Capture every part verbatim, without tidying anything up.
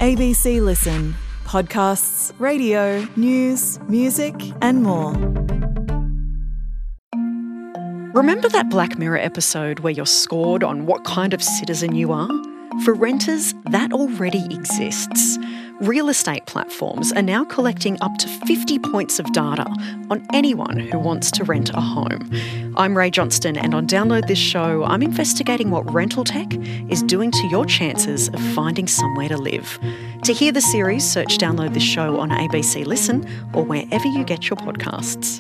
A B C Listen. Podcasts, radio, news, music and more. Remember that Black Mirror episode where you're scored on what kind of citizen you are? For renters, that already exists. Real estate platforms are now collecting up to fifty points of data on anyone who wants to rent a home. I'm Ray Johnston, and on Download This Show, I'm investigating what rental tech is doing to your chances of finding somewhere to live. To hear the series, search Download This Show on A B C Listen or wherever you get your podcasts.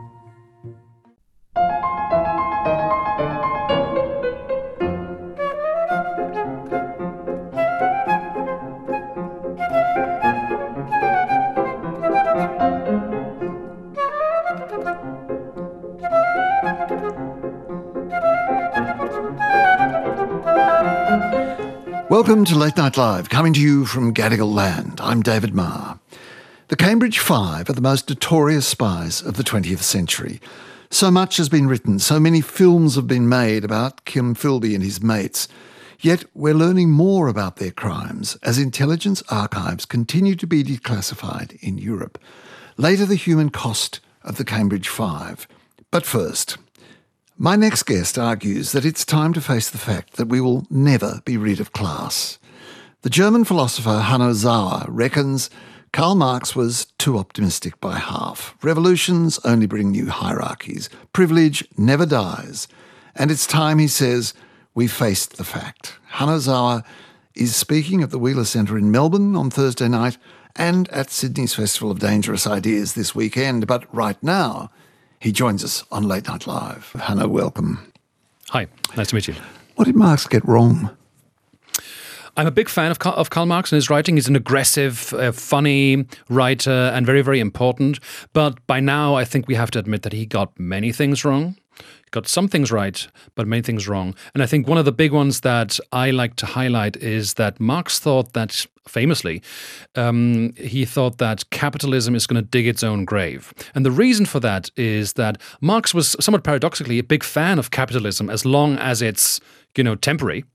Welcome to Late Night Live, coming to you from Gadigal Land. I'm David Marr. The Cambridge Five are the most notorious spies of the twentieth century. So much has been written, so many films have been made about Kim Philby and his mates. Yet we're learning more about their crimes as intelligence archives continue to be declassified in Europe. Later, the human cost of the Cambridge Five. But first, my next guest argues that it's time to face the fact that we will never be rid of class. The German philosopher Hanno Sauer reckons Karl Marx was too optimistic by half. Revolutions only bring new hierarchies. Privilege never dies. And it's time, he says, we faced the fact. Hanno Sauer is speaking at the Wheeler Centre in Melbourne on Thursday night and at Sydney's Festival of Dangerous Ideas this weekend. But right now, he joins us on Late Night Live. Hanno, welcome. Hi, nice to meet you. What did Marx get wrong? I'm a big fan of Karl, of Karl Marx and his writing. He's an aggressive, uh, funny writer and very, very important. But by now, I think we have to admit that he got many things wrong. He got some things right, but many things wrong. And I think one of the big ones that I like to highlight is that Marx thought that, famously, um, he thought that capitalism is going to dig its own grave. And the reason for that is that Marx was somewhat paradoxically a big fan of capitalism as long as it's, you know, temporary.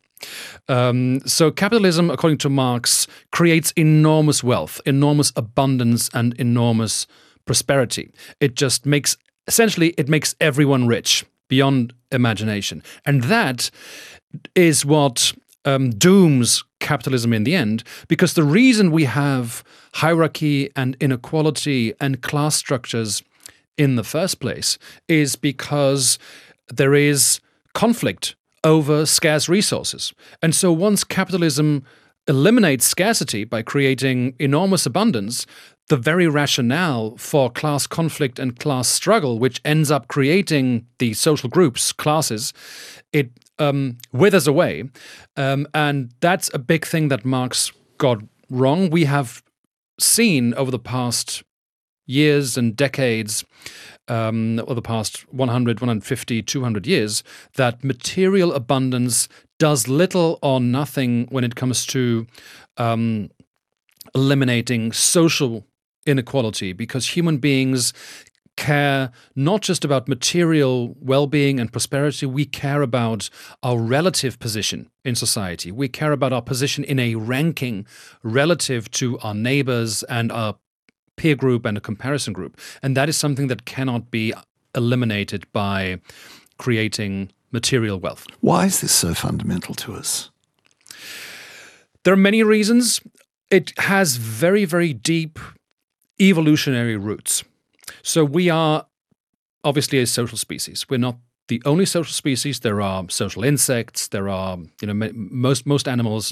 Um, so capitalism, according to Marx, creates enormous wealth, enormous abundance and enormous prosperity. It just makes, essentially, it makes everyone rich beyond imagination. And that is what um, dooms capitalism in the end, because the reason we have hierarchy and inequality and class structures in the first place is because there is conflict over scarce resources. And so once capitalism eliminates scarcity by creating enormous abundance, the very rationale for class conflict and class struggle, which ends up creating the social groups, classes, it um, withers away. Um, and that's a big thing that Marx got wrong. We have seen over the past years and decades, um, or the past one hundred, one hundred fifty, two hundred years, that material abundance does little or nothing when it comes to um, eliminating social inequality, because human beings care not just about material well-being and prosperity, we care about our relative position in society. We care about our position in a ranking relative to our neighbors and our peer group and a comparison group. And that is something that cannot be eliminated by creating material wealth. Why is this so fundamental to us? There are many reasons. It has very, very deep evolutionary roots. So we are obviously a social species. We're not the only social species. There are social insects. There are, you know, most most animals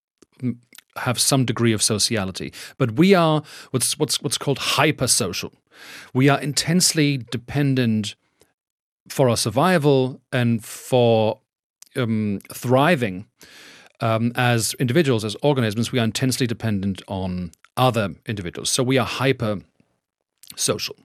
have some degree of sociality, but we are what's what's what's called hypersocial. We are intensely dependent for our survival and for um, thriving um, as individuals, as organisms. We are intensely dependent on other individuals. So we are hyper social.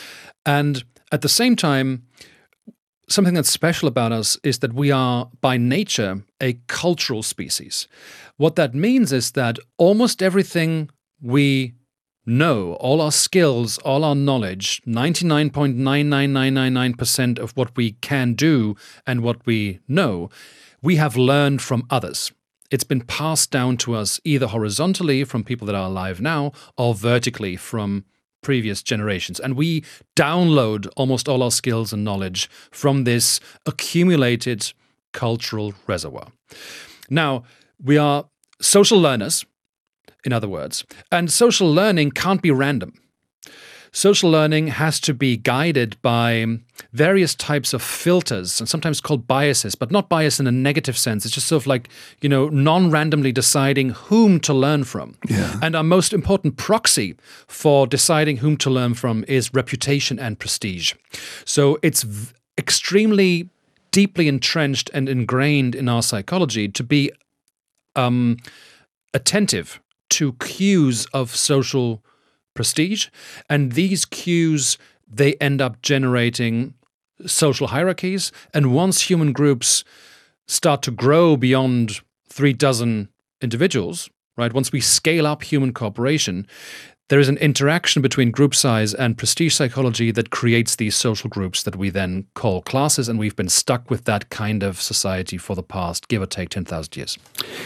And at the same time, something that's special about us is that we are by nature a cultural species. What that means is that almost everything we know, all our skills, all our knowledge, ninety-nine point nine nine nine nine nine percent of what we can do and what we know, we have learned from others. it's been passed down to us either horizontally from people that are alive now or vertically from previous generations. And we download almost all our skills and knowledge from this accumulated cultural reservoir. Now, we are social learners, in other words, and social learning can't be random. Social learning has to be guided by various types of filters, and sometimes called biases, but not bias in a negative sense. It's just sort of like, you know, non-randomly deciding whom to learn from. Yeah. And our most important proxy for deciding whom to learn from is reputation and prestige. So it's v- extremely deeply entrenched and ingrained in our psychology to be um, attentive to cues of social prestige, and these cues, they end up generating social hierarchies. And once human groups start to grow beyond three dozen individuals, right? Once we scale up human cooperation, there is an interaction between group size and prestige psychology that creates these social groups that we then call classes, and we've been stuck with that kind of society for the past, give or take, ten thousand years.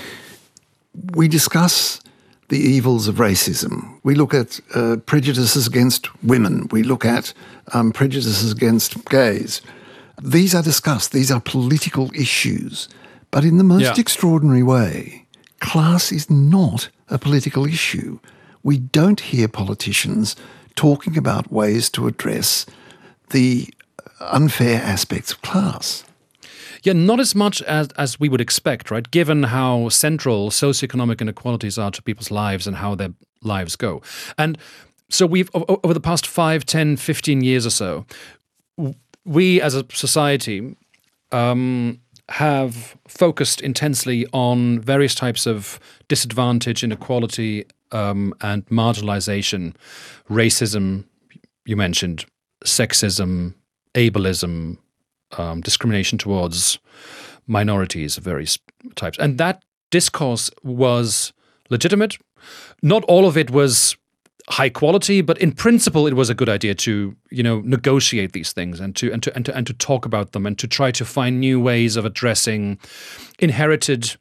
We discuss the evils of racism. We look at uh, prejudices against women. We look at um, prejudices against gays. These are discussed. These are political issues. But in the most Yeah. extraordinary way, class is not a political issue. We don't hear politicians talking about ways to address the unfair aspects of class. Yeah, not as much as, as we would expect, right? Given how central socioeconomic inequalities are to people's lives and how their lives go. And so we've, o- over the past five, ten, fifteen years or so, w- we as a society um, have focused intensely on various types of disadvantage, inequality, um, and marginalization, racism, you mentioned, sexism, ableism, Um, discrimination towards minorities of various types. And that discourse was legitimate. Not all of it was high quality, but in principle it was a good idea to, you know, negotiate these things and to and to and to, and to talk about them and to try to find new ways of addressing inherited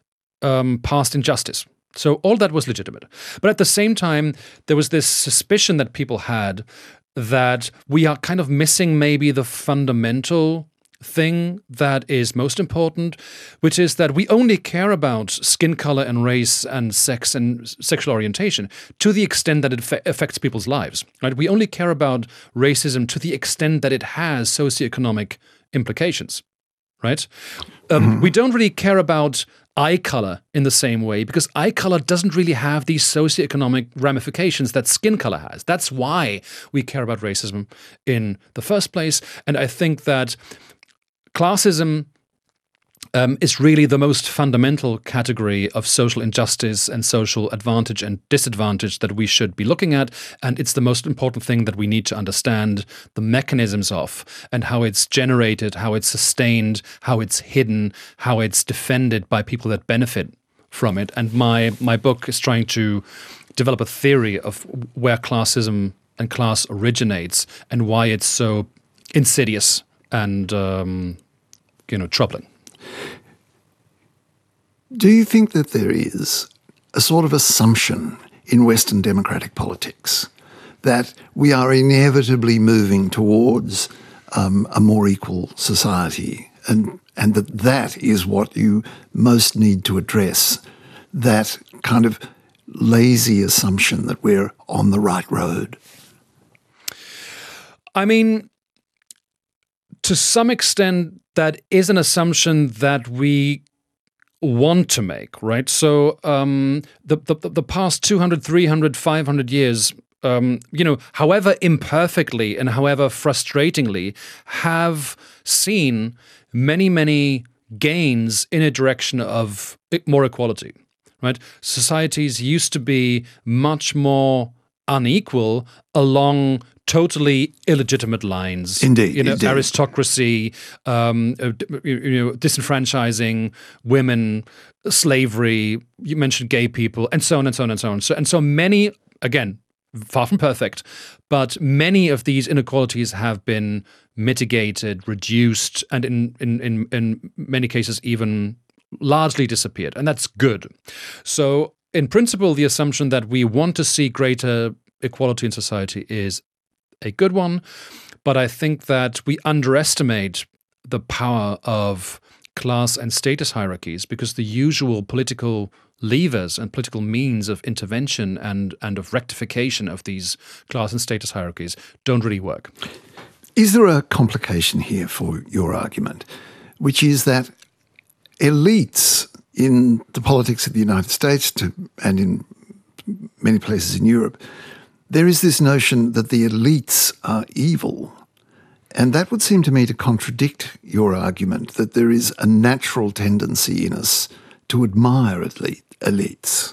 um, past injustice. So all that was legitimate. But at the same time, there was this suspicion that people had that we are kind of missing maybe the fundamental thing that is most important, which is that we only care about skin color and race and sex and sexual orientation to the extent that it fa- affects people's lives, right? We only care about racism to the extent that it has socioeconomic implications, right? Um, mm-hmm. We don't really care about eye color in the same way because eye color doesn't really have these socioeconomic ramifications that skin color has. That's why we care about racism in the first place. And I think that classism um, is really the most fundamental category of social injustice and social advantage and disadvantage that we should be looking at. And it's the most important thing that we need to understand the mechanisms of and how it's generated, how it's sustained, how it's hidden, how it's defended by people that benefit from it. And my, my book is trying to develop a theory of where classism and class originates and why it's so insidious and um, you know, troubling. Do you think that there is a sort of assumption in Western democratic politics that we are inevitably moving towards um, a more equal society and, and that that is what you most need to address, that kind of lazy assumption that we're on the right road? I mean, to some extent, that is an assumption that we want to make, right? So um, the, the the past two hundred, three hundred, five hundred years, um, you know, however imperfectly and however frustratingly, have seen many, many gains in a direction of more equality, right? Societies used to be much more unequal along totally illegitimate lines. Indeed, you know, indeed. aristocracy, um, uh, you know, disenfranchising women, slavery. You mentioned gay people, and so on and so on and so on. So and so many, again, far from perfect, but many of these inequalities have been mitigated, reduced, and in in in, in many cases even largely disappeared, and that's good. So, in principle, the assumption that we want to see greater equality in society is a good one, but I think that we underestimate the power of class and status hierarchies because the usual political levers and political means of intervention and, and of rectification of these class and status hierarchies don't really work. Is there a complication here for your argument, which is that elites in the politics of the United States to, and in many places in Europe, there is this notion that the elites are evil. And that would seem to me to contradict your argument that there is a natural tendency in us to admire elite, elites.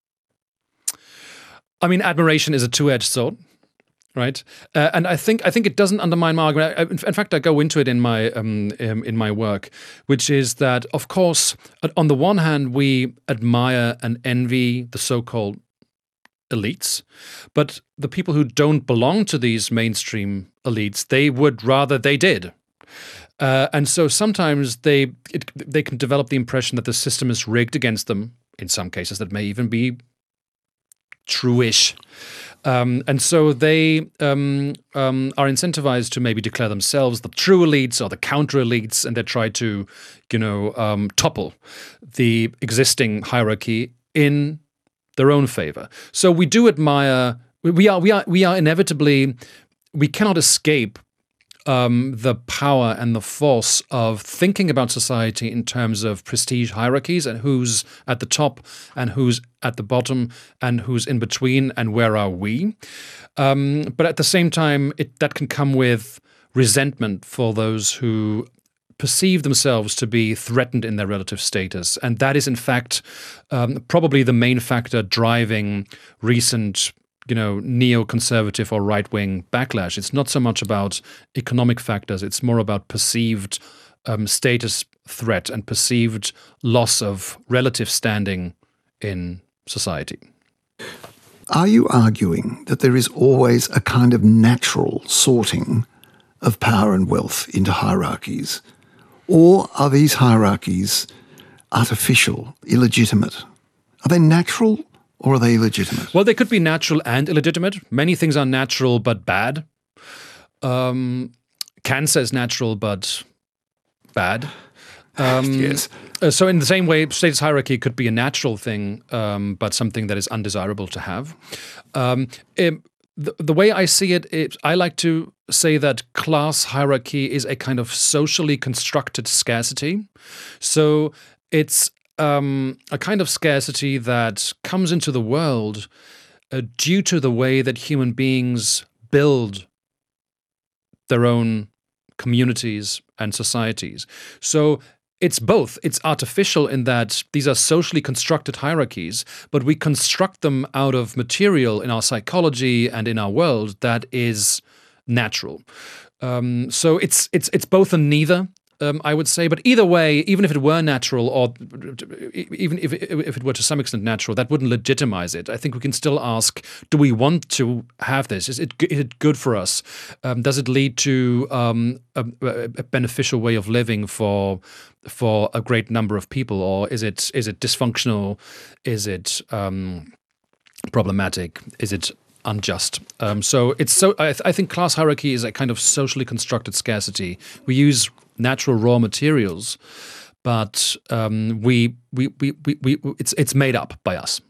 I mean, admiration is a two-edged sword, right? Uh, and I think I think it doesn't undermine my argument. I, in fact, I go into it in my um, um, in my work, which is that, of course, on the one hand, we admire and envy the so-called elites, but the people who don't belong to these mainstream elites, they would rather they did. Uh, and so sometimes they it, they can develop the impression that the system is rigged against them. In some cases, that may even be true-ish. Um, and so they um, um, are incentivized to maybe declare themselves the true elites or the counter-elites, and they try to, you know, um, topple the existing hierarchy in their own favor. So we do admire. We are. We are. We are inevitably. We cannot escape um, the power and the force of thinking about society in terms of prestige hierarchies and who's at the top and who's at the bottom and who's in between and where are we. Um, but at the same time, it, that can come with resentment for those who perceive themselves to be threatened in their relative status. And that is, in fact, um, probably the main factor driving recent, you know, neoconservative or right-wing backlash. It's not so much about economic factors. It's more about perceived um, status threat and perceived loss of relative standing in society. Are you arguing that there is always a kind of natural sorting of power and wealth into hierarchies? Or are these hierarchies artificial, illegitimate? Are they natural or are they illegitimate? Well, they could be natural and illegitimate. Many things are natural but bad. Um, cancer is natural but bad. Um, yes. Uh, so in the same way, status hierarchy could be a natural thing, um, but something that is undesirable to have. Um, it, the, the way I see it, it, I like to say that class hierarchy is a kind of socially constructed scarcity. So it's um, a kind of scarcity that comes into the world uh, due to the way that human beings build their own communities and societies. So it's both. It's artificial in that these are socially constructed hierarchies, but we construct them out of material in our psychology and in our world that is natural. Um, so it's it's it's both and neither, um, I would say. But either way, even if it were natural, or even if it, if it were to some extent natural, that wouldn't legitimize it. I think we can still ask: do we want to have this? Is it is it good for us? Um, does it lead to um, a, a beneficial way of living for for a great number of people, or is it is it dysfunctional? Is it um, problematic? Is it unjust? Um, so it's so. I, th- I think class hierarchy is a kind of socially constructed scarcity. We use natural raw materials, but um, we, we, we, we, we it's it's made up by us.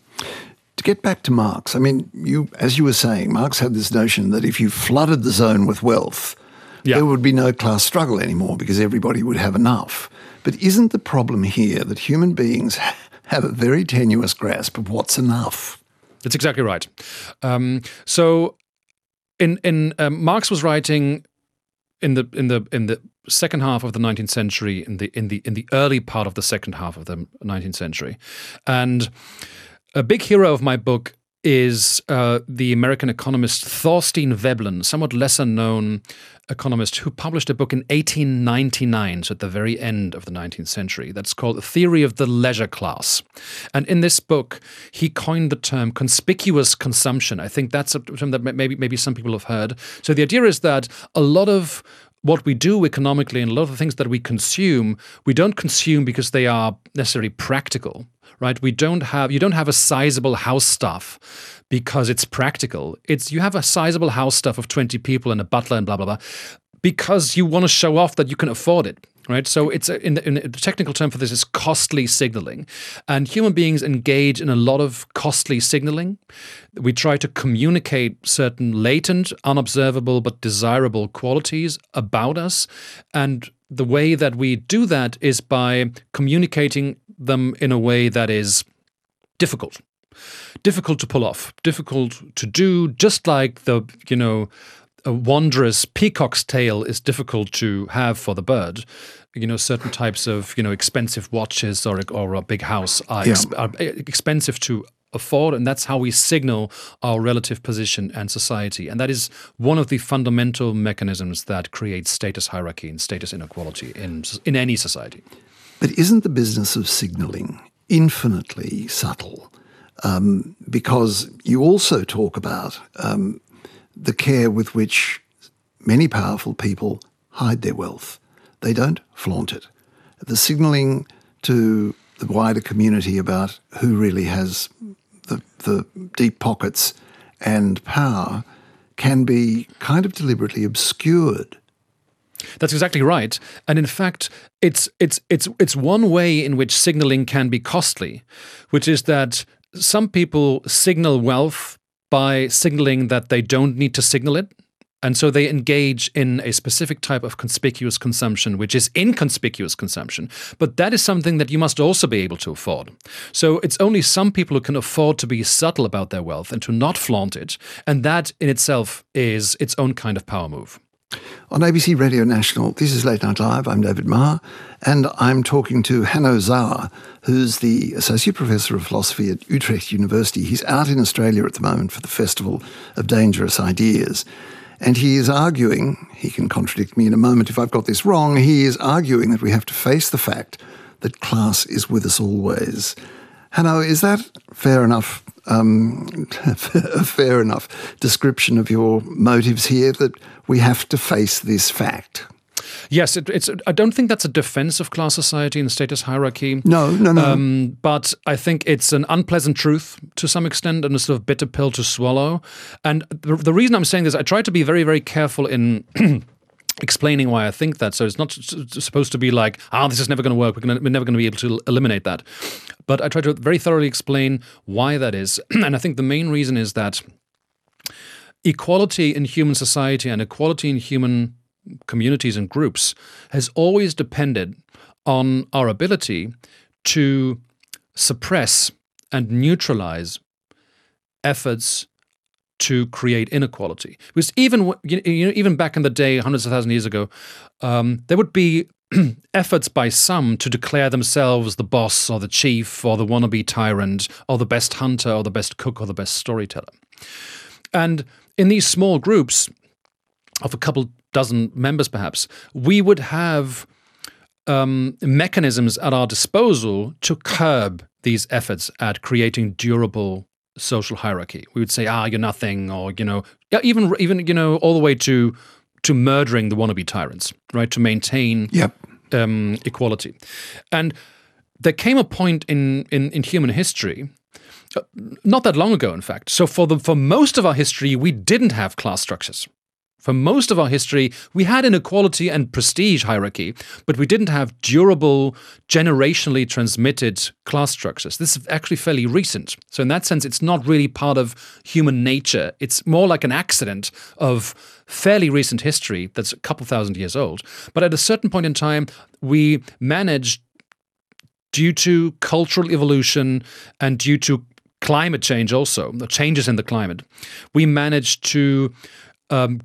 To get back to Marx, I mean, you as you were saying, Marx had this notion that if you flooded the zone with wealth, yeah, there would be no class struggle anymore because everybody would have enough. But isn't the problem here that human beings have a very tenuous grasp of what's enough? That's exactly right. Um, so, in in um, Marx was writing in the in the in the second half of the nineteenth century, in the in the in the early part of the second half of the nineteenth century, and a big hero of my book is uh, the American economist Thorstein Veblen, somewhat lesser known economist who published a book in eighteen ninety-nine, so at the very end of the nineteenth century, that's called The Theory of the Leisure Class. And in this book, he coined the term conspicuous consumption. I think that's a term that maybe maybe some people have heard. So the idea is that a lot of what we do economically and a lot of the things that we consume, we don't consume because they are necessarily practical, right? We don't have, you don't have a sizable house staff because it's practical. It's, you have a sizable house staff of twenty people and a butler and blah, blah, blah, because you want to show off that you can afford it. Right, so it's a, in, the, in the technical term for this is costly signaling, and human beings engage in a lot of costly signaling. We try to communicate certain latent, unobservable but desirable qualities about us, and the way that we do that is by communicating them in a way that is difficult, difficult to pull off, difficult to do. Just like the you know. A wondrous peacock's tail is difficult to have for the bird. You know, certain types of, you know, expensive watches or, or a big house are, Yeah. ex- are expensive to afford, and that's how we signal our relative position and society. And that is one of the fundamental mechanisms that creates status hierarchy and status inequality in, in any society. But isn't the business of signalling infinitely subtle? Um, because you also talk about um, the care with which many powerful people hide their wealth. They don't flaunt it. The signalling to the wider community about who really has the, the deep pockets and power can be kind of deliberately obscured. That's exactly right. And in fact, it's it's it's it's one way in which signaling can be costly, which is that some people signal wealth by signaling that they don't need to signal it. And so they engage in a specific type of conspicuous consumption, which is inconspicuous consumption. But that is something that you must also be able to afford. So it's only some people who can afford to be subtle about their wealth and to not flaunt it. And that in itself is its own kind of power move. On A B C Radio National, this is Late Night Live. I'm David Marr, and I'm talking to Hanno Zahr, who's the Associate Professor of Philosophy at Utrecht University. He's out in Australia at the moment for the Festival of Dangerous Ideas. And he is arguing, he can contradict me in a moment if I've got this wrong, he is arguing that we have to face the fact that class is with us always. Hanno, is that fair enough, um, a fair enough description of your motives here, that we have to face this fact? Yes, it, it's. I don't think that's a defense of class society and status hierarchy. No, no, no. Um, but I think it's an unpleasant truth to some extent and a sort of bitter pill to swallow. And the, the reason I'm saying this, I try to be very, very careful in explaining why I think that. So it's not supposed to be like, ah, oh, this is never going to work. We're, gonna, we're never going to be able to eliminate that. But I try to very thoroughly explain why that is. And I think the main reason is that equality in human society and equality in human communities and groups has always depended on our ability to suppress and neutralize efforts to create inequality. Because even you know, even back in the day, hundreds of thousands of years ago, um, there would be efforts by some to declare themselves the boss or the chief or the wannabe tyrant or the best hunter or the best cook or the best storyteller. And in these small groups of a couple dozen members perhaps, we would have um, mechanisms at our disposal to curb these efforts at creating durable social hierarchy. We would say, ah, you're nothing, or, you know, even, even you know, all the way to to murdering the wannabe tyrants, right, to maintain Yep. um, equality. And there came a point in, in, in human history, uh, not that long ago, in fact. So for the for most of our history, we didn't have class structures. For most of our history, we had inequality and prestige hierarchy, but we didn't have durable, generationally transmitted class structures. This is actually fairly recent. So in that sense, it's not really part of human nature. It's more like an accident of fairly recent history that's a couple thousand years old. But at a certain point in time, we managed, due to cultural evolution and due to climate change also, the changes in the climate, we managed to um,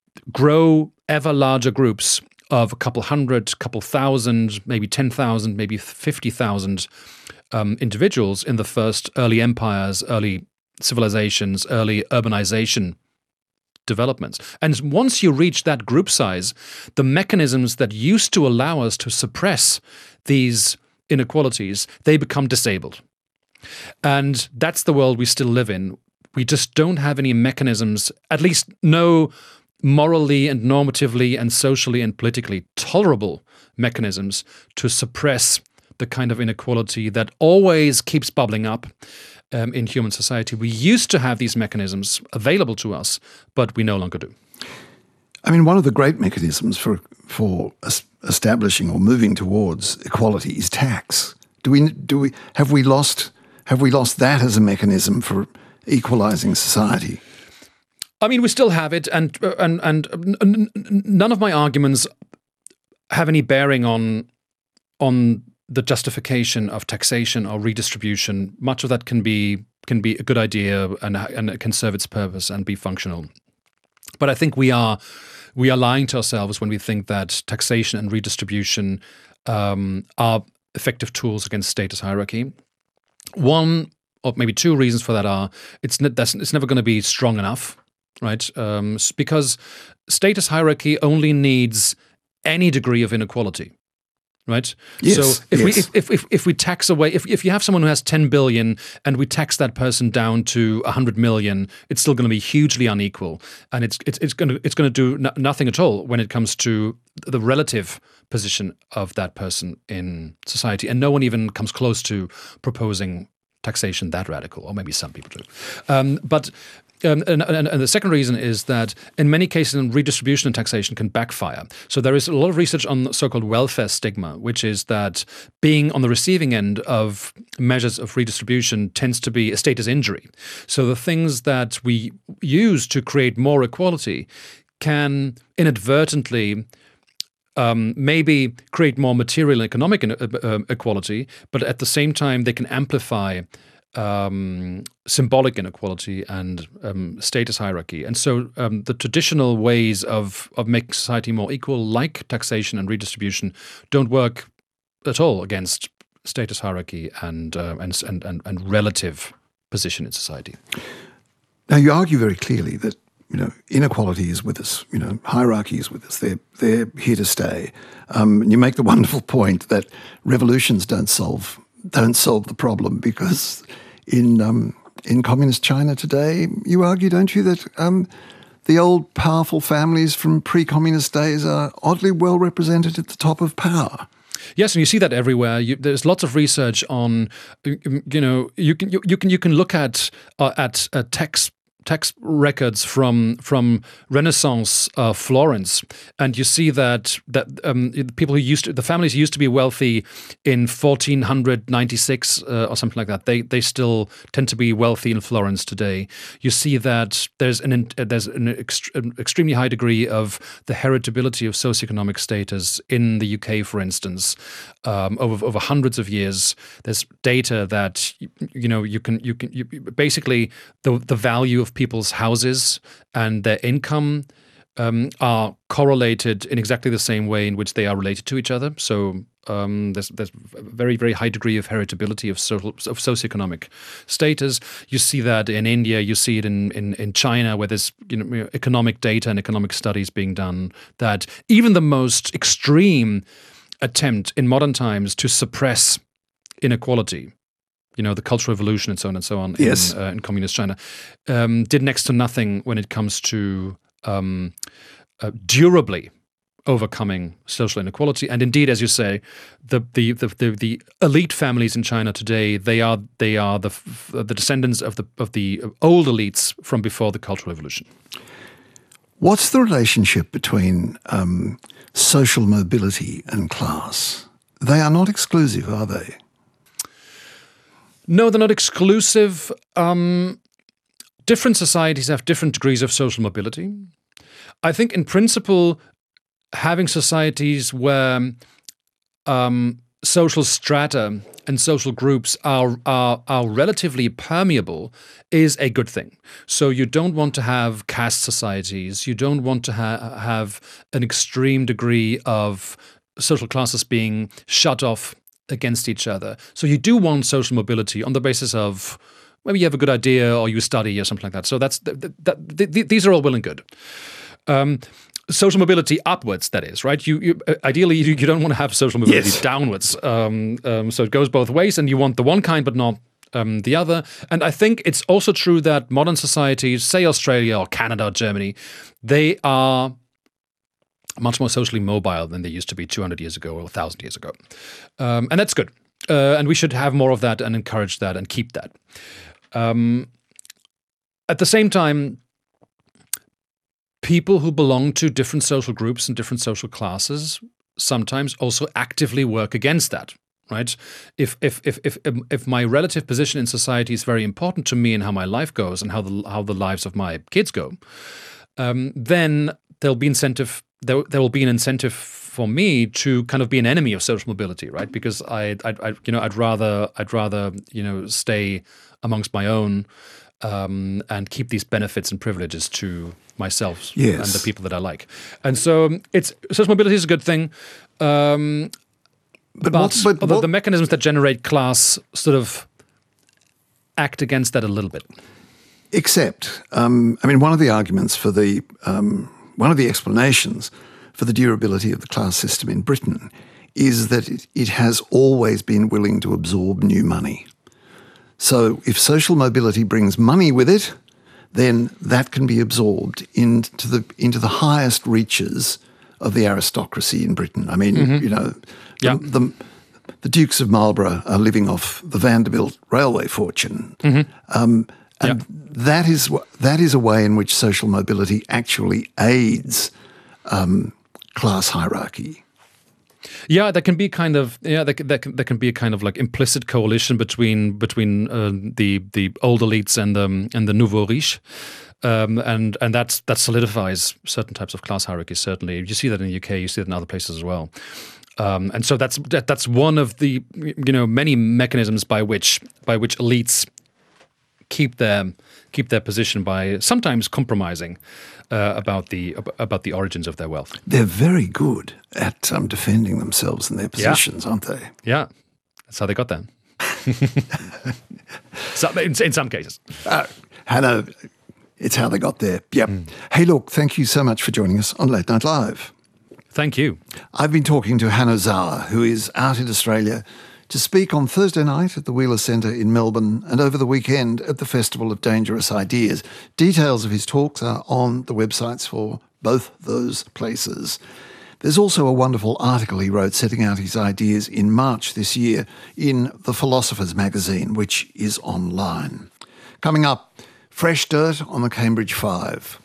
grow ever larger groups of a couple hundred, couple thousand, maybe ten thousand, maybe fifty thousand um, individuals in the first early empires, early civilizations, early urbanization developments. And once you reach that group size, the mechanisms that used to allow us to suppress these inequalities, they become disabled. And that's the world we still live in. We just don't have any mechanisms, at least no morally and normatively and socially and politically tolerable mechanisms to suppress the kind of inequality that always keeps bubbling up um, in human society. We used to have these mechanisms available to us, but we no longer do. I mean, one of the great mechanisms for for establishing or moving towards equality is tax. Do we do we have we lost have we lost that as a mechanism for equalizing society? I mean, we still have it, and uh, and and uh, none of my arguments have any bearing on on the justification of taxation or redistribution. Much of that can be can be a good idea and and it can serve its purpose and be functional. But I think we are we are lying to ourselves when we think that taxation and redistribution um, are effective tools against status hierarchy. One or maybe two reasons for that are it's ne- that's, it's never going to be strong enough, right? Um, because status hierarchy only needs any degree of inequality. Right. Yes, so if yes. we if, if if if we tax away if if you have someone who has ten billion and we tax that person down to a hundred million, it's still going to be hugely unequal, and it's it's it's going to it's going to do no, nothing at all when it comes to the relative position of that person in society, and no one even comes close to proposing taxation that radical, or maybe some people do, um, but. Um, and, and, and the second reason is that in many cases, redistribution and taxation can backfire. So there is a lot of research on so-called welfare stigma, which is that being on the receiving end of measures of redistribution tends to be a status injury. So the things that we use to create more equality can inadvertently Um, maybe create more material and economic in, uh, uh, equality, but at the same time they can amplify um, symbolic inequality and um, status hierarchy. And so um, the traditional ways of, of making society more equal, like taxation and redistribution, don't work at all against status hierarchy and, uh, and, and, and, and relative position in society. Now, you argue very clearly that you know, inequality is with us. You know, hierarchy is with us. They're they're here to stay. Um, and you make the wonderful point that revolutions don't solve don't solve the problem, because in um, in communist China today, you argue, don't you, that um, the old powerful families from pre-communist days are oddly well represented at the top of power. Yes, and you see that everywhere. You, there's lots of research on, you know, you can you, you can you can look at uh, at uh, text. text records from from Renaissance uh, Florence, and you see that that um, people who used to, the families who used to be wealthy in fourteen ninety-six uh, or something like that, they they still tend to be wealthy in Florence today. You see that there's an uh, there's an, ext- an extremely high degree of the heritability of socioeconomic status in the U K, for instance, um, over over hundreds of years. There's data that you know you can you can you, basically the the value of people's houses and their income um, are correlated in exactly the same way in which they are related to each other. So um, there's there's a very very high degree of heritability of social of socioeconomic status. You see that in India. You see it in in, in China, where there's you know economic data and economic studies being done. That even the most extreme attempt in modern times to suppress inequality, you know, the Cultural Revolution and so on and so on yes. in, uh, in communist China, um, did next to nothing when it comes to um, uh, durably overcoming social inequality. And indeed, as you say, the the, the the the elite families in China today, they are they are the the descendants of the of the old elites from before the Cultural Revolution. What's the relationship between um, social mobility and class? They are not exclusive, are they? No, they're not exclusive. Um, different societies have different degrees of social mobility. I think in principle, having societies where um, social strata and social groups are, are are relatively permeable is a good thing. So you don't want to have caste societies. You don't want to ha- have an extreme degree of social classes being shut off against each other. So you do want social mobility on the basis of maybe you have a good idea or you study or something like that. So that's that, that, that, these are all well and good. Um, social mobility upwards, that is, right? You, you ideally you, you don't want to have social mobility yes. downwards. Um, um, so it goes both ways, and you want the one kind, but not um, the other. And I think it's also true that modern societies, say Australia or Canada or Germany, they are much more socially mobile than they used to be two hundred years ago or one thousand years ago. Um, and that's good. Uh, and we should have more of that and encourage that and keep that. Um, at the same time, people who belong to different social groups and different social classes sometimes also actively work against that, right? If if if if if my relative position in society is very important to me and how my life goes and how the how the lives of my kids go, um, then there'll be incentive. There, there will be an incentive for me to kind of be an enemy of social mobility, right? Because I, I, I you know, I'd rather, I'd rather, you know, stay amongst my own um, and keep these benefits and privileges to myself yes. and the people that I like. And so, it's social mobility is a good thing, um, but, but, what, but the, what, the mechanisms that generate class sort of act against that a little bit. Except, um, I mean, one of the arguments for the um, One of the explanations for the durability of the class system in Britain is that it, it has always been willing to absorb new money. So if social mobility brings money with it, then that can be absorbed into the into the highest reaches of the aristocracy in Britain. I mean, mm-hmm. you know, the, yeah. the, the Dukes of Marlborough are living off the Vanderbilt railway fortune. Mm-hmm. Um, And yeah. that is that is a way in which social mobility actually aids um, class hierarchy. Yeah, there can be kind of yeah, there, there, can, there can be a kind of like implicit coalition between between uh, the the old elites and the and the nouveau riche, um, and and that's that solidifies certain types of class hierarchies. Certainly, you see that in the U K, you see it in other places as well. Um, and so that's that, that's one of the you know many mechanisms by which by which elites keep their keep their position by sometimes compromising uh, about the about the origins of their wealth. They're very good at um, defending themselves and their positions, yeah. aren't they? Yeah, that's how they got there. so, in, in some cases, uh, Hannah, it's how they got there. Yep. Mm. Hey, look, thank you so much for joining us on Late Night Live. Thank you. I've been talking to Hannah Zauer, who is out in Australia to speak on Thursday night at the Wheeler Centre in Melbourne and over the weekend at the Festival of Dangerous Ideas. Details of his talks are on the websites for both those places. There's also a wonderful article he wrote setting out his ideas in March this year in The Philosopher's magazine, which is online. Coming up, fresh dirt on the Cambridge Five.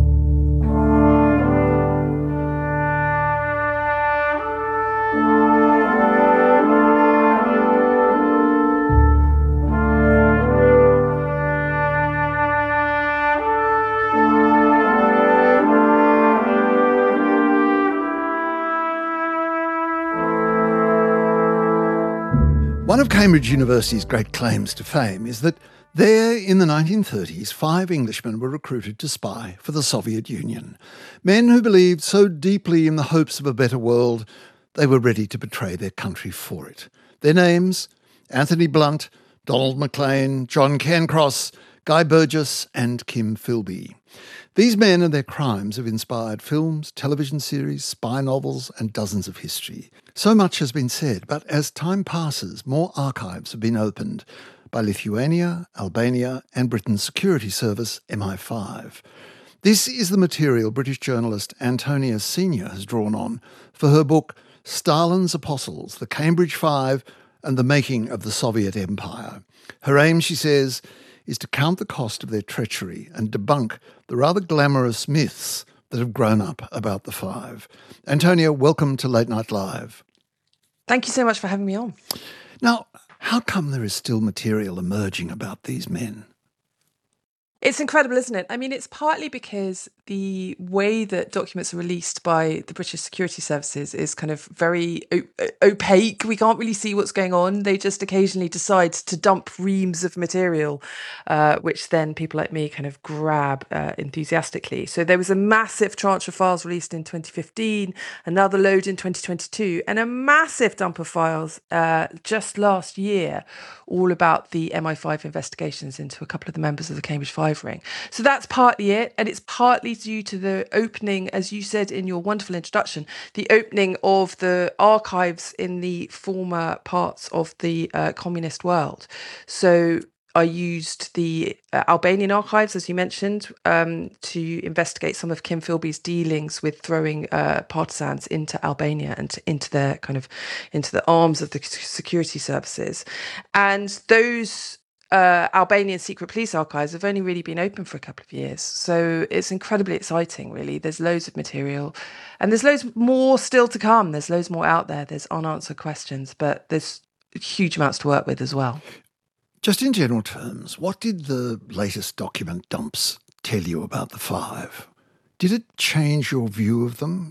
One of Cambridge University's great claims to fame is that there in the nineteen thirties, five Englishmen were recruited to spy for the Soviet Union. Men who believed so deeply in the hopes of a better world, they were ready to betray their country for it. Their names, Anthony Blunt, Donald Maclean, John Cairncross, Guy Burgess and Kim Philby. These men and their crimes have inspired films, television series, spy novels and dozens of history. So much has been said, but as time passes, more archives have been opened by Lithuania, Albania and Britain's security service, M I five. This is the material British journalist Antonia Senior has drawn on for her book Stalin's Apostles, The Cambridge Five and the Making of the Soviet Empire. Her aim, she says, is to count the cost of their treachery and debunk the rather glamorous myths that have grown up about the Five. Antonia, welcome to Late Night Live. Thank you so much for having me on. Now, how come there is still material emerging about these men? It's incredible, isn't it? I mean, it's partly because the way that documents are released by the British security services is kind of very o- opaque. We can't really see what's going on. They just occasionally decide to dump reams of material, uh, which then people like me kind of grab uh, enthusiastically. So there was a massive tranche of files released in twenty fifteen, another load in twenty twenty-two, and a massive dump of files uh, just last year, all about the M I five investigations into a couple of the members of the Cambridge Five ring. So that's partly it, and it's partly leads you to the opening, as you said in your wonderful introduction, the opening of the archives in the former parts of the uh, communist world. So I used the uh, Albanian archives, as you mentioned, um, to investigate some of Kim Philby's dealings with throwing uh, partisans into Albania and to, into their kind of into the arms of the security services. And those uh, Albanian secret police archives have only really been open for a couple of years. So it's incredibly exciting, really. There's loads of material and there's loads more still to come. There's loads more out there. There's unanswered questions, but there's huge amounts to work with as well. Just in general terms, what did the latest document dumps tell you about the five? Did it change your view of them?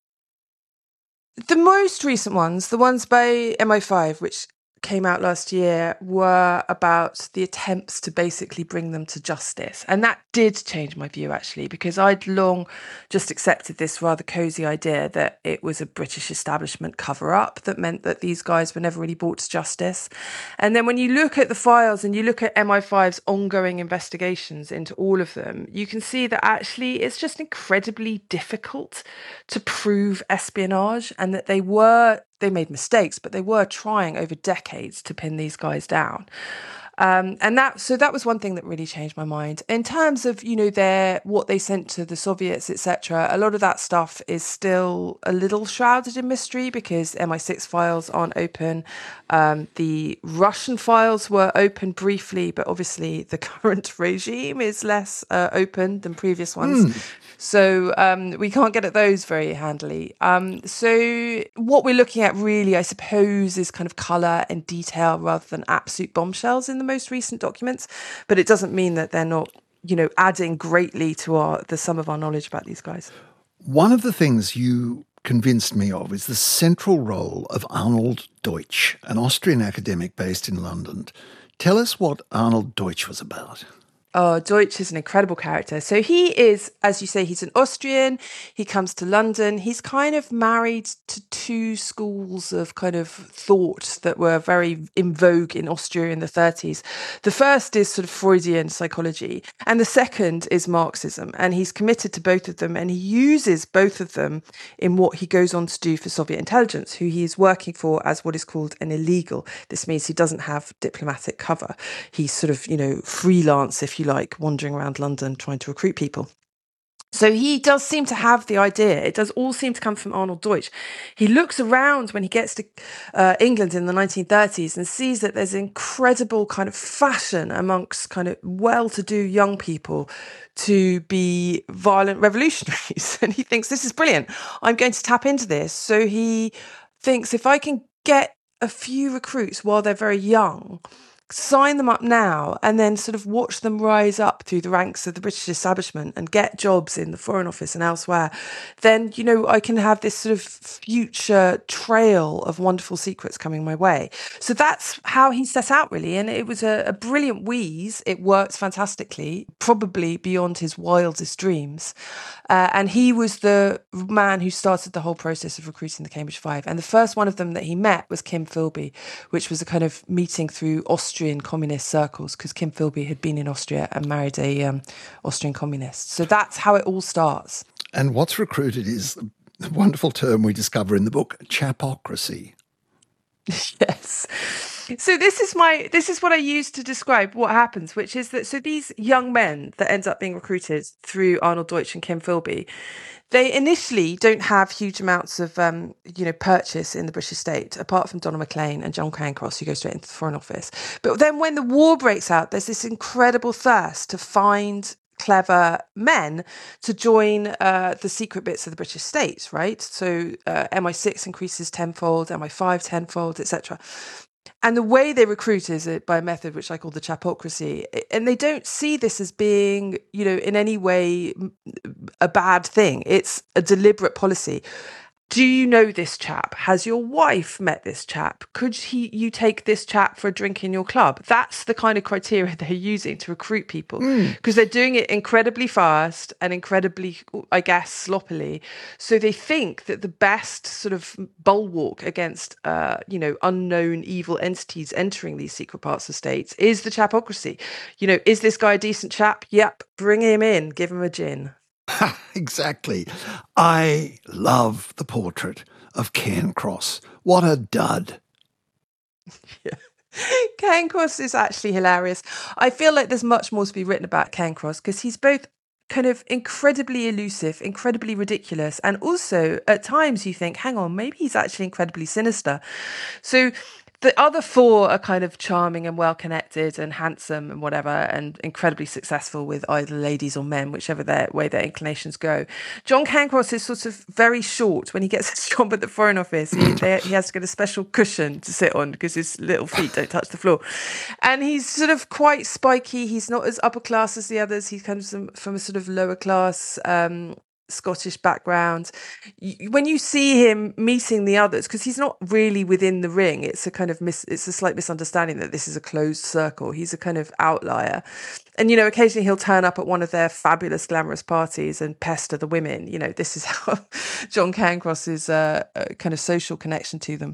The most recent ones, the ones by M I five, which came out last year, were about the attempts to basically bring them to justice. And that did change my view, actually, because I'd long just accepted this rather cosy idea that it was a British establishment cover-up that meant that these guys were never really brought to justice. And then when you look at the files and you look at M I five's ongoing investigations into all of them, you can see that actually it's just incredibly difficult to prove espionage, and that they were They made mistakes, but they were trying over decades to pin these guys down. Um, and that, so that was one thing that really changed my mind. In terms of, you know, their, what they sent to the Soviets, et cetera, a lot of that stuff is still a little shrouded in mystery because M I six files aren't open. Um, the Russian files were open briefly, but obviously the current regime is less uh, open than previous ones. Mm. So um, we can't get at those very handily. Um, so what we're looking at really, I suppose, is kind of colour and detail rather than absolute bombshells in the most recent documents. But it doesn't mean that they're not, you know, adding greatly to our the sum of our knowledge about these guys. One of the things you convinced me of is the central role of Arnold Deutsch, an Austrian academic based in London. Tell us what Arnold Deutsch was about. Oh, Deutsch is an incredible character. So he is, as you say, he's an Austrian. He comes to London. He's kind of married to two schools of kind of thought that were very in vogue in Austria in the thirties. The first is sort of Freudian psychology, and the second is Marxism. And he's committed to both of them, and he uses both of them in what he goes on to do for Soviet intelligence, who he is working for as what is called an illegal. This means he doesn't have diplomatic cover. He's sort of, you know, freelance, if you like, wandering around London trying to recruit people. So he does seem to have the idea. It does all seem to come from Arnold Deutsch. He looks around when he gets to uh, England in the nineteen thirties and sees that there's incredible kind of fashion amongst kind of well-to-do young people to be violent revolutionaries. And he thinks, this is brilliant. I'm going to tap into this. So he thinks, if I can get a few recruits while they're very young, sign them up now, and then sort of watch them rise up through the ranks of the British establishment and get jobs in the Foreign Office and elsewhere, then, you know, I can have this sort of future trail of wonderful secrets coming my way. So that's how he set out, really. And it was a, a brilliant wheeze. It works fantastically, probably beyond his wildest dreams. Uh, and he was the man who started the whole process of recruiting the Cambridge Five. And the first one of them that he met was Kim Philby, which was a kind of meeting through Austria in communist circles, because Kim Philby had been in Austria and married a um, Austrian communist. So that's how it all starts. And what's recruited is a wonderful term we discover in the book, chapocracy. Yes. So this is my this is what I use to describe what happens, which is that so these young men that end up being recruited through Arnold Deutsch and Kim Philby, they initially don't have huge amounts of um, you know, purchase in the British state, apart from Donald Maclean and John Cairncross, who go straight into the Foreign Office. But then when the war breaks out, there's this incredible thirst to find clever men to join uh, the secret bits of the British state, right? So uh, M I six increases tenfold, M I five tenfold, et cetera. And the way they recruit is by a method which I call the chapocracy. And they don't see this as being, you know, in any way a bad thing. It's a deliberate policy. Do you know this chap? Has your wife met this chap? Could he, you take this chap for a drink in your club? That's the kind of criteria they're using to recruit people, because mm. they're doing it incredibly fast and incredibly, I guess, sloppily. So they think that the best sort of bulwark against, uh, you know, unknown evil entities entering these secret parts of states is the chapocracy. You know, is this guy a decent chap? Yep, bring him in, give him a gin. Exactly. I love the portrait of Cairncross. What a dud. Yeah. Cairncross is actually hilarious. I feel like there's much more to be written about Cairncross because he's both kind of incredibly elusive, incredibly ridiculous, and also at times you think, hang on, maybe he's actually incredibly sinister. So the other four are kind of charming and well-connected and handsome and whatever, and incredibly successful with either ladies or men, whichever their way their inclinations go. John Cairncross is sort of very short. When he gets his job at the Foreign Office, he, they, he has to get a special cushion to sit on because his little feet don't touch the floor. And he's sort of quite spiky. He's not as upper class as the others. He's kind of some, from a sort of lower class um Scottish background. When you see him meeting the others, because he's not really within the ring, it's a kind of mis- it's a slight misunderstanding that this is a closed circle. He's a kind of outlier, and you know, occasionally he'll turn up at one of their fabulous glamorous parties and pester the women. You know, this is how John Cairncross's uh, uh, kind of social connection to them.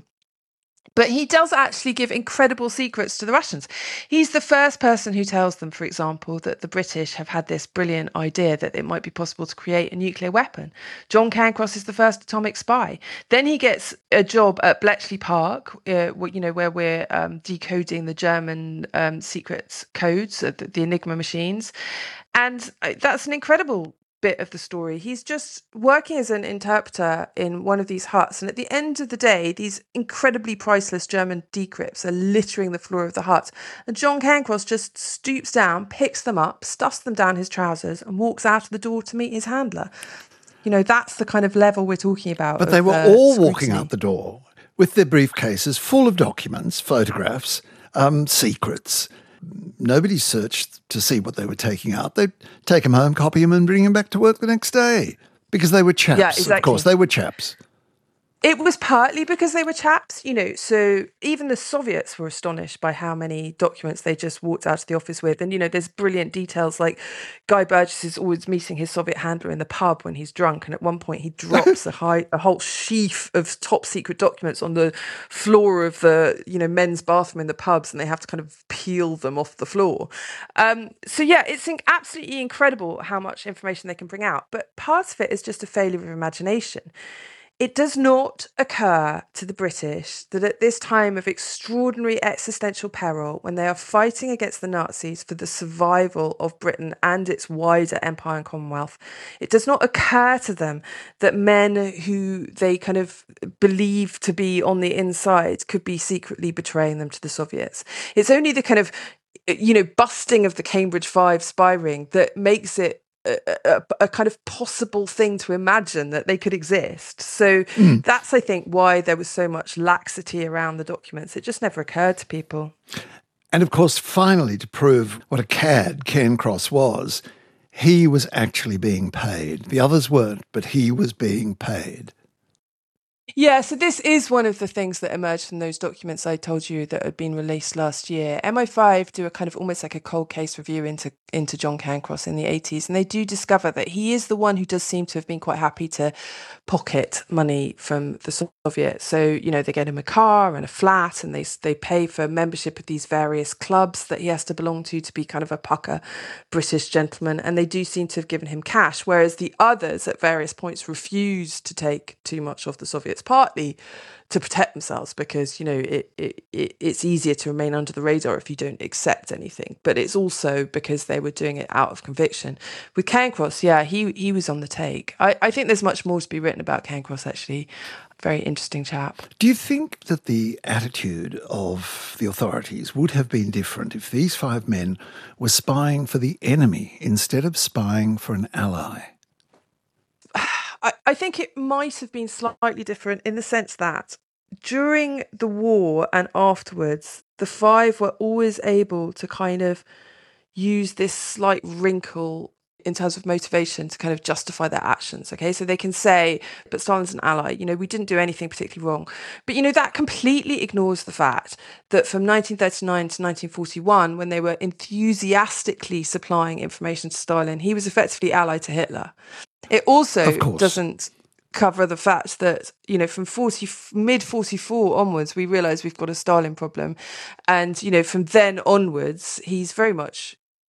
But he does actually give incredible secrets to the Russians. He's the first person who tells them, for example, that the British have had this brilliant idea that it might be possible to create a nuclear weapon. John Cairncross is the first atomic spy. Then he gets a job at Bletchley Park, uh, you know, where we're um, decoding the German um, secret codes, uh, the, the Enigma machines. And that's an incredible bit of the story. He's just working as an interpreter in one of these huts, and at the end of the day, these incredibly priceless German decrypts are littering the floor of the hut, and John Cairncross just stoops down, picks them up, stuffs them down his trousers, and walks out of the door to meet his handler. You know, that's the kind of level we're talking about. But of, they were uh, all scrutiny. walking out the door with their briefcases full of documents, photographs, um, secrets. Nobody searched to see what they were taking out. They'd take them home, copy them, and bring them back to work the next day because they were chaps, Yeah, exactly. Of course. They were chaps. It was partly because they were chaps, you know, so even the Soviets were astonished by how many documents they just walked out of the office with. And, you know, there's brilliant details like Guy Burgess is always meeting his Soviet handler in the pub when he's drunk. And at one point he drops a, high, a whole sheaf of top secret documents on the floor of the, you know, men's bathroom in the pubs, and they have to kind of peel them off the floor. Um, so, yeah, it's absolutely incredible how much information they can bring out. But part of it is just a failure of imagination. It does not occur to the British that at this time of extraordinary existential peril, when they are fighting against the Nazis for the survival of Britain and its wider empire and Commonwealth, it does not occur to them that men who they kind of believe to be on the inside could be secretly betraying them to the Soviets. It's only the kind of, you know, busting of the Cambridge Five spy ring that makes it A, a, a kind of possible thing to imagine that they could exist. So mm. that's, I think, why there was so much laxity around the documents. It just never occurred to people. And of course, finally, to prove what a cad Cairncross was, he was actually being paid. The others weren't, but he was being paid. Yeah, so this is one of the things that emerged from those documents I told you that had been released last year. M I five do a kind of almost like a cold case review into into John Cairncross in the eighties, and they do discover that he is the one who does seem to have been quite happy to pocket money from the Soviets. So, you know, they get him a car and a flat, and they they pay for membership of these various clubs that he has to belong to to be kind of a pucker British gentleman, and they do seem to have given him cash, whereas the others at various points refused to take too much of the Soviets, partly to protect themselves because, you know, it, it, it it's easier to remain under the radar if you don't accept anything. But it's also because they were doing it out of conviction. With Cairncross, yeah, he he was on the take. I, I think there's much more to be written about Cairncross, actually. Very interesting chap. Do you think that the attitude of the authorities would have been different if these five men were spying for the enemy instead of spying for an ally? I, I think it might have been slightly different in the sense that during the war and afterwards, the five were always able to kind of use this slight wrinkle in terms of motivation to kind of justify their actions. Okay, so they can say, but Stalin's an ally, you know, we didn't do anything particularly wrong. But, you know, that completely ignores the fact that from nineteen thirty-nine to nineteen forty-one, when they were enthusiastically supplying information to Stalin, he was effectively allied to Hitler. It also doesn't cover the fact that, you know, from forty, mid forty-four onwards, we realise we've got a Stalin problem. And, you know, from then onwards, he's very much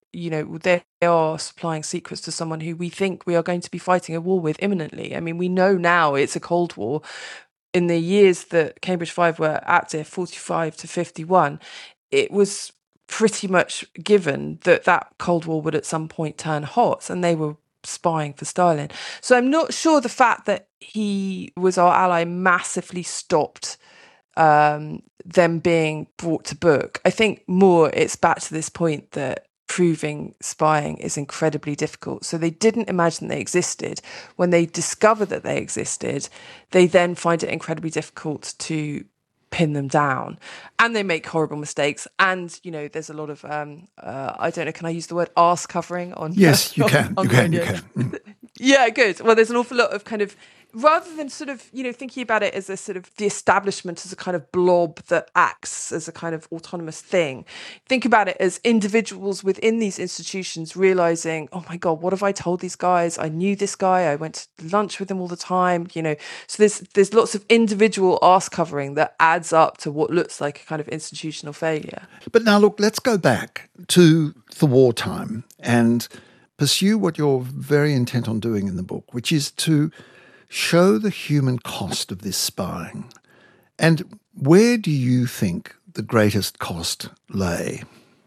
you know, they are supplying secrets to someone who we think we are going to be fighting a war with imminently. I mean, we know now it's a Cold War. In the years that Cambridge Five were active, forty-five to fifty-one, it was pretty much given that that Cold War would at some point turn hot, and they were spying for Stalin. So I'm not sure the fact that he was our ally massively stopped um, them being brought to book. I think more it's back to this point that proving spying is incredibly difficult. So they didn't imagine they existed. When they discover that they existed, they then find it incredibly difficult to pin them down, and they make horrible mistakes. And you know, there's a lot of um, uh, I don't know, can I use the word arse covering on? Yes, you on, can. on you can. radio? You can. Mm. Yeah, good. Well, there's an awful lot of kind of, rather than sort of, you know, thinking about it as a sort of the establishment as a kind of blob that acts as a kind of autonomous thing, think about it as individuals within these institutions realizing, oh my God, what have I told these guys? I knew this guy. I went to lunch with him all the time, you know. So there's there's lots of individual arse covering that adds up to what looks like a kind of institutional failure. But now, look, let's go back to the wartime and pursue what you're very intent on doing in the book, which is to show the human cost of this spying. And where do you think the greatest cost lay?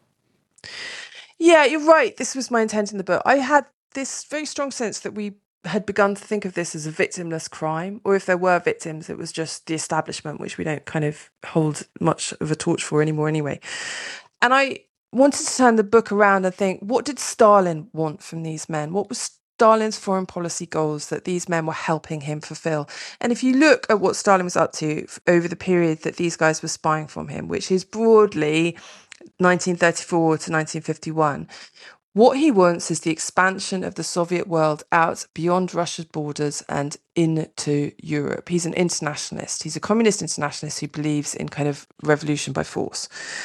Yeah, you're right. This was my intent in the book. I had this very strong sense that we had begun to think of this as a victimless crime, or if there were victims, it was just the establishment, which we don't kind of hold much of a torch for anymore anyway. And I wanted to turn the book around and think, what did Stalin want from these men? What was Stalin's foreign policy goals that these men were helping him fulfill? And if you look at what Stalin was up to over the period that these guys were spying from him, which is broadly nineteen thirty-four to nineteen fifty-one, what he wants is the expansion of the Soviet world out beyond Russia's borders and into Europe. He's an internationalist. He's a communist internationalist who believes in kind of revolution by force.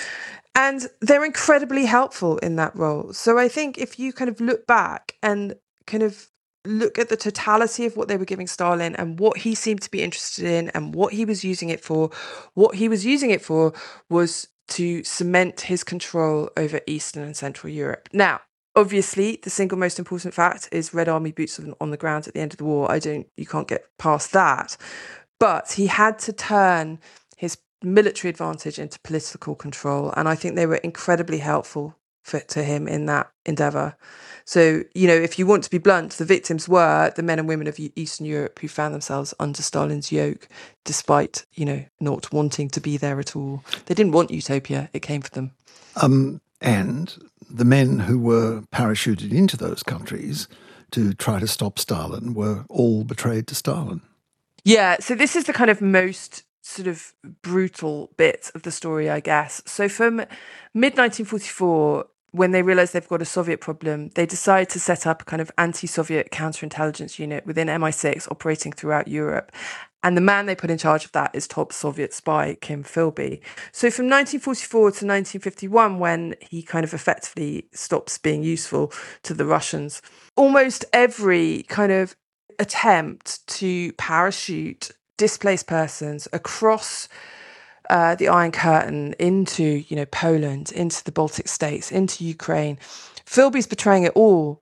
And they're incredibly helpful in that role. So I think if you kind of look back and kind of look at the totality of what they were giving Stalin and what he seemed to be interested in and what he was using it for, what he was using it for was to cement his control over Eastern and Central Europe. Now, obviously, the single most important fact is Red Army boots on the ground at the end of the war. I don't, you can't get past that. But he had to turn his military advantage into political control. And I think they were incredibly helpful for, to him in that endeavour. So, you know, if you want to be blunt, the victims were the men and women of Eastern Europe who found themselves under Stalin's yoke, despite, you know, not wanting to be there at all. They didn't want utopia. It came for them. Um, and the men who were parachuted into those countries to try to stop Stalin were all betrayed to Stalin. Yeah, so this is the kind of most sort of brutal bit of the story, I guess. So from mid nineteen forty-four, when they realised they've got a Soviet problem, they decide to set up a kind of anti-Soviet counterintelligence unit within M I six operating throughout Europe. And the man they put in charge of that is top Soviet spy Kim Philby. So from nineteen forty-four to nineteen fifty-one, when he kind of effectively stops being useful to the Russians, almost every kind of attempt to parachute displaced persons across uh, the Iron Curtain into, you know, Poland, into the Baltic states, into Ukraine, Philby's betraying it all.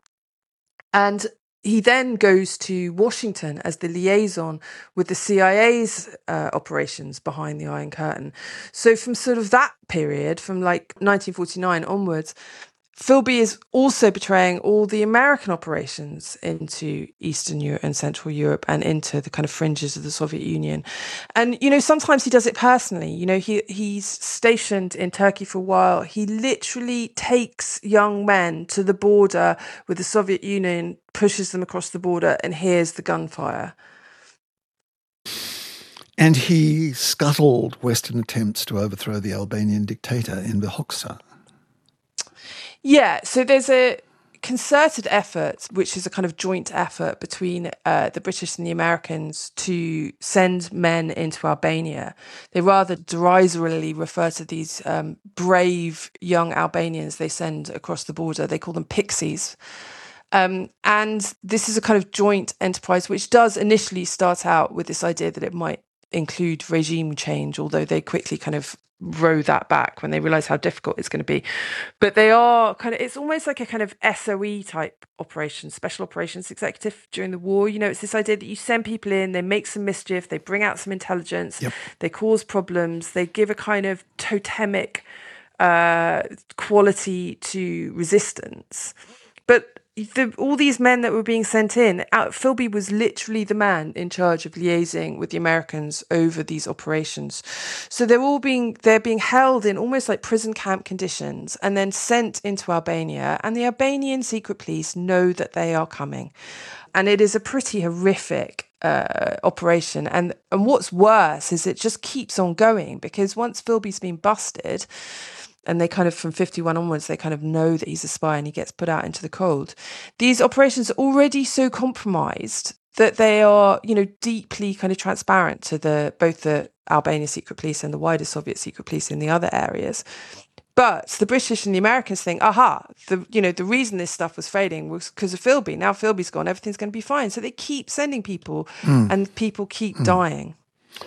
And he then goes to Washington as the liaison with the C I A's uh, operations behind the Iron Curtain. So from sort of that period, from like nineteen forty-nine onwards, Philby is also betraying all the American operations into Eastern Europe and Central Europe and into the kind of fringes of the Soviet Union. And, you know, sometimes he does it personally. You know, he he's stationed in Turkey for a while. He literally takes young men to the border with the Soviet Union, pushes them across the border, and hears the gunfire. And he scuttled Western attempts to overthrow the Albanian dictator Enver Hoxha. Yeah, so there's a concerted effort, which is a kind of joint effort between uh, the British and the Americans to send men into Albania. They rather derisively refer to these um, brave young Albanians they send across the border. They call them pixies. Um, and this is a kind of joint enterprise, which does initially start out with this idea that it might include regime change, although they quickly kind of row that back when they realize how difficult it's going to be. But they are kind of, it's almost like a kind of S O E type operation, special operations executive during the war. You know, it's this idea that you send people in, they make some mischief, they bring out some intelligence, yep. they cause problems, they give a kind of totemic uh, quality to resistance. But The, all these men that were being sent in, out, Philby was literally the man in charge of liaising with the Americans over these operations. So they're all being they're being held in almost like prison camp conditions and then sent into Albania. And the Albanian secret police know that they are coming, and it is a pretty horrific uh, operation. And and what's worse is it just keeps on going, because once Philby's been busted, and they kind of, from fifty-one onwards, they kind of know that he's a spy and he gets put out into the cold. These operations are already so compromised that they are, you know, deeply kind of transparent to the both the Albanian secret police and the wider Soviet secret police in the other areas. But the British and the Americans think, aha, the you know, the reason this stuff was failing was because of Philby. Now Philby's gone, everything's going to be fine. So they keep sending people mm. and people keep mm. dying.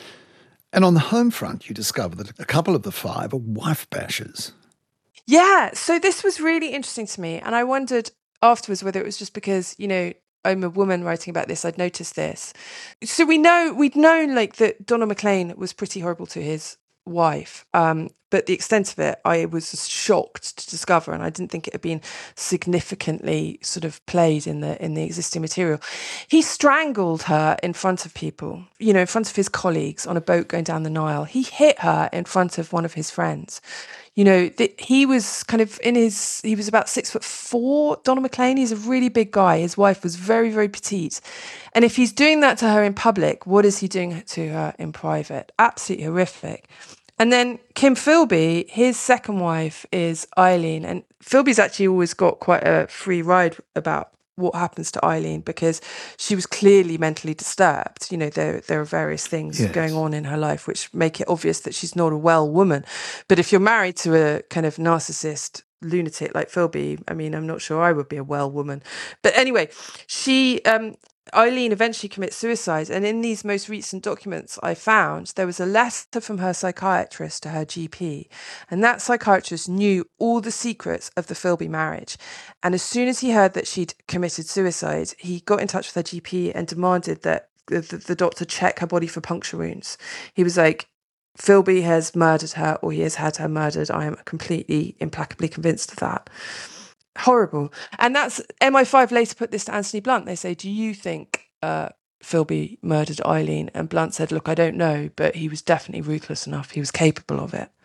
And on the home front, you discover that a couple of the five are wife bashers. Yeah, so this was really interesting to me. And I wondered afterwards whether it was just because, you know, I'm a woman writing about this, I'd noticed this. So we know, we'd known like that Donald Maclean was pretty horrible to his wife. Um, but the extent of it, I was shocked to discover, and I didn't think it had been significantly sort of played in the in the existing material. He strangled her in front of people, you know, in front of his colleagues on a boat going down the Nile. He hit her in front of one of his friends. You know, the, he was kind of in his, he was about six foot four, Donald Maclean. He's a really big guy. His wife was very, very petite. And if he's doing that to her in public, what is he doing to her in private? Absolutely horrific. And then Kim Philby, his second wife is Eileen. And Philby's actually always got quite a free ride about what happens to Eileen, because she was clearly mentally disturbed. You know, there there are various things yes. going on in her life which make it obvious that she's not a well woman. But if you're married to a kind of narcissist lunatic like Philby, I mean, I'm not sure I would be a well woman. But anyway, she... Um, Eileen eventually commits suicide, and in these most recent documents I found, there was a letter from her psychiatrist to her G P, and that psychiatrist knew all the secrets of the Philby marriage. And as soon as he heard that she'd committed suicide, he got in touch with her G P and demanded that the, the, the doctor check her body for puncture wounds. He was like, Philby has murdered her, or he has had her murdered. I am completely, implacably convinced of that. Horrible. And that's, M I five later put this to Anthony Blunt. They say, do you think uh, Philby murdered Eileen? And Blunt said, look, I don't know, but he was definitely ruthless enough. He was capable of it.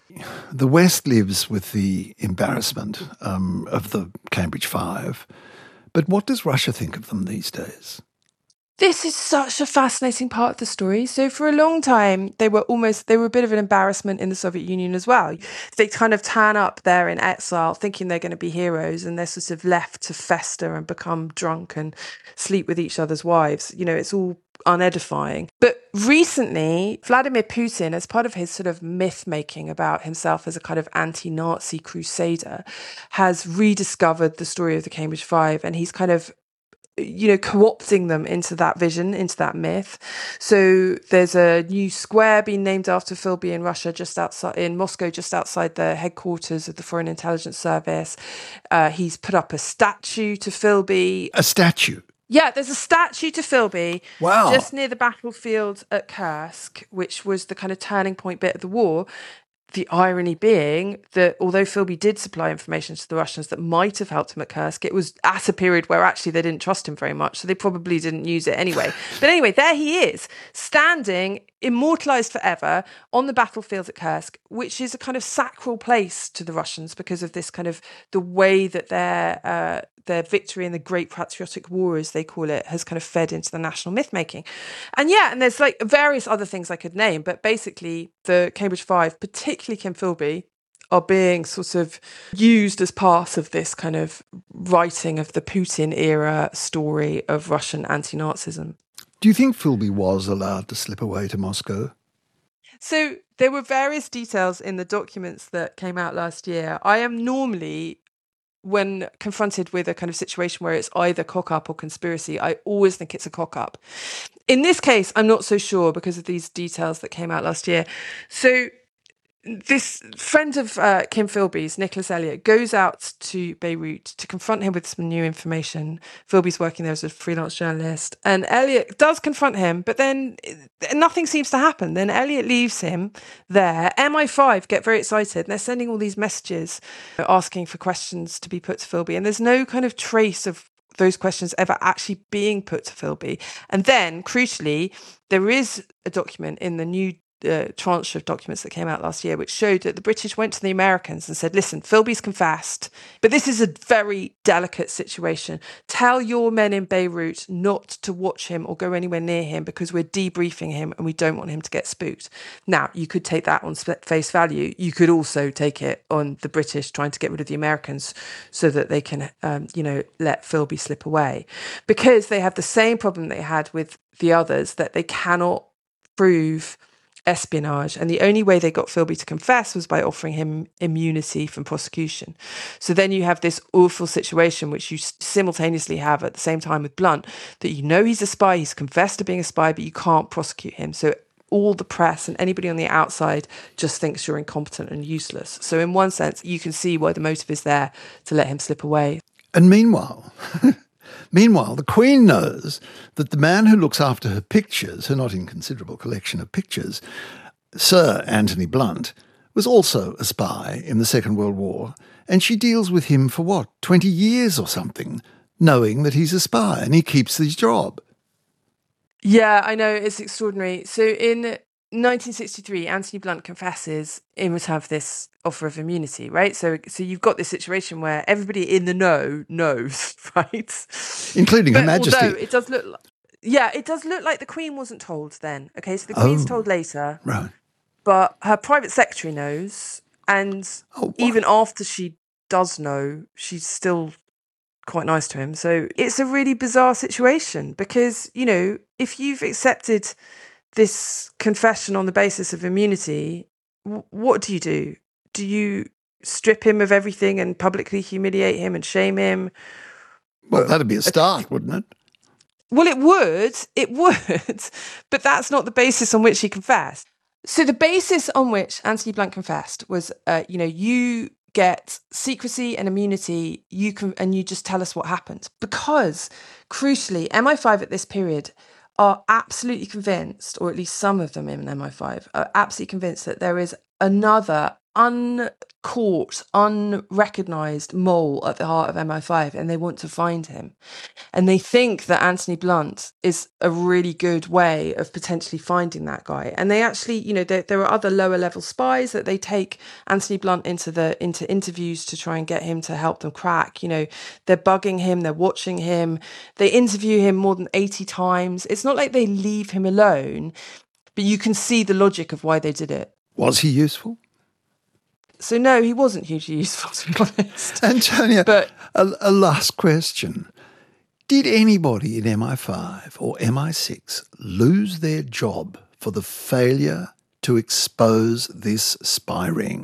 The West lives with the embarrassment um, of the Cambridge Five. But what does Russia think of them these days? This is such a fascinating part of the story. So for a long time, they were almost, they were a bit of an embarrassment in the Soviet Union as well. They kind of turn up there in exile thinking they're going to be heroes, and they're sort of left to fester and become drunk and sleep with each other's wives. You know, it's all unedifying. But recently, Vladimir Putin, as part of his sort of myth making about himself as a kind of anti-Nazi crusader, has rediscovered the story of the Cambridge Five, and he's kind of, you know, co-opting them into that vision, into that myth. So there's a new square being named after Philby in Russia, just outside, in Moscow, just outside the headquarters of the Foreign Intelligence Service. Uh, he's put up a statue to Philby. A statue? Yeah, there's a statue to Philby. Wow. Just near the battlefield at Kursk, which was the kind of turning point bit of the war. The irony being that although Philby did supply information to the Russians that might have helped him at Kursk, it was at a period where actually they didn't trust him very much, so they probably didn't use it anyway. But anyway, there he is, standing, immortalised forever, on the battlefield at Kursk, which is a kind of sacral place to the Russians because of this kind of, the way that their uh, their victory in the Great Patriotic War, as they call it, has kind of fed into the national myth-making. And yeah, and there's like various other things I could name, but basically the Cambridge Five, particularly Kim Philby, are being sort of used as part of this kind of writing of the Putin-era story of Russian anti-Nazism. Do you think Philby was allowed to slip away to Moscow? So there were various details in the documents that came out last year. I am normally, when confronted with a kind of situation where it's either cock-up or conspiracy, I always think it's a cock-up. In this case, I'm not so sure because of these details that came out last year. So this friend of uh, Kim Philby's, Nicholas Elliott, goes out to Beirut to confront him with some new information. Philby's working there as a freelance journalist, and Elliott does confront him, but then nothing seems to happen. Then Elliott leaves him there. M I five get very excited, and they're sending all these messages asking for questions to be put to Philby, and there's no kind of trace of those questions ever actually being put to Philby. And then, crucially, there is a document in the new Uh, tranche of documents that came out last year, which showed that the British went to the Americans and said, listen, Philby's confessed, but this is a very delicate situation. Tell your men in Beirut not to watch him or go anywhere near him because we're debriefing him and we don't want him to get spooked. Now, you could take that on face value. You could also take it on the British trying to get rid of the Americans so that they can, um, you know, let Philby slip away. Because they have the same problem they had with the others, that they cannot prove espionage, and the only way they got Philby to confess was by offering him immunity from prosecution. So then you have this awful situation which you simultaneously have at the same time with Blunt, that you know he's a spy, he's confessed to being a spy, but you can't prosecute him. So all the press and anybody on the outside just thinks you're incompetent and useless. So in one sense, you can see why the motive is there to let him slip away. And meanwhile... Meanwhile, the Queen knows that the man who looks after her pictures, her not inconsiderable collection of pictures, Sir Anthony Blunt, was also a spy in the Second World War, and she deals with him for, what, twenty years or something, knowing that he's a spy and he keeps his job. Yeah, I know, it's extraordinary. So in nineteen sixty-three, Anthony Blunt confesses in return for this offer of immunity, right? So so you've got this situation where everybody in the know knows, right? Including but Her Majesty. Although it does look like, yeah, it does look like the Queen wasn't told then. Okay, so the Queen's Oh, told later. Right. But her private secretary knows, and Oh, even after she does know, she's still quite nice to him. So it's a really bizarre situation because, you know, if you've accepted this confession on the basis of immunity, w- what do you do? Do you strip him of everything and publicly humiliate him and shame him? Well, that'd be a start, wouldn't it? Well, it would, it would, but that's not the basis on which he confessed. So the basis on which Anthony Blunt confessed was, uh, you know, you get secrecy and immunity, you can, and you just tell us what happened. Because, crucially, M I five at this period are absolutely convinced, or at least some of them in M I five, are absolutely convinced that there is another uncaught, unrecognised mole at the heart of M I five, and they want to find him. And they think that Anthony Blunt is a really good way of potentially finding that guy. And they actually, you know, there, there are other lower level spies that they take Anthony Blunt into the into interviews to try and get him to help them crack. You know, they're bugging him, they're watching him, they interview him more than eighty times. It's not like they leave him alone, but you can see the logic of why they did it. Was he useful? So no, he wasn't hugely useful, to be honest. Antonia, But a, a last question. Did anybody in M I five or M I six lose their job for the failure to expose this spy ring?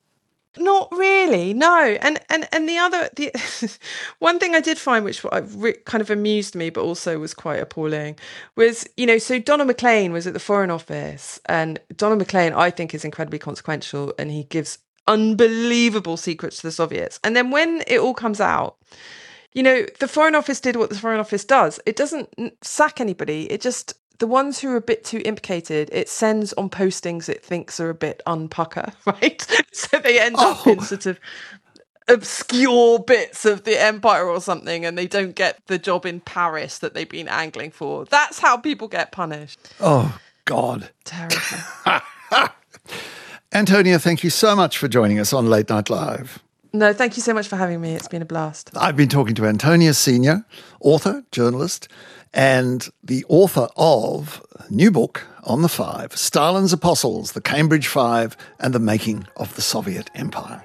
not really, no. And and and the other, the one thing I did find, which re- kind of amused me, but also was quite appalling, was, you know, so Donald Maclean was at the Foreign Office, and Donald Maclean, I think, is incredibly consequential, and he gives unbelievable secrets to the Soviets. And then when it all comes out, you know, the Foreign Office did what the Foreign Office does. It doesn't sack anybody. It just, the ones who are a bit too implicated, it sends on postings it thinks are a bit unpucker, right? So they end Oh. up in sort of obscure bits of the empire or something, and they don't get the job in Paris that they've been angling for. That's how people get punished. Oh, God. Terrible. Antonia, thank you so much for joining us on Late Night Live. No, thank you so much for having me. It's been a blast. I've been talking to Antonia Senior, author, journalist, and the author of a new book on the Five, Stalin's Apostles, the Cambridge Five, and the Making of the Soviet Empire.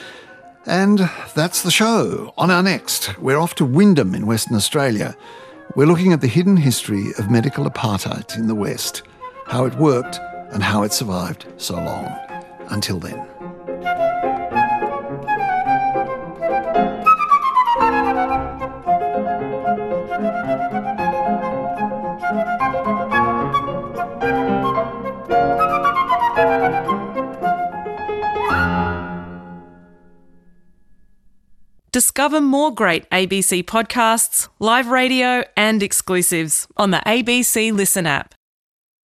And that's the show. On our next, we're off to Wyndham in Western Australia. We're looking at the hidden history of medical apartheid in the West, how it worked and how it survived so long. Until then. Discover more great A B C podcasts, live radio and exclusives on the A B C Listen app.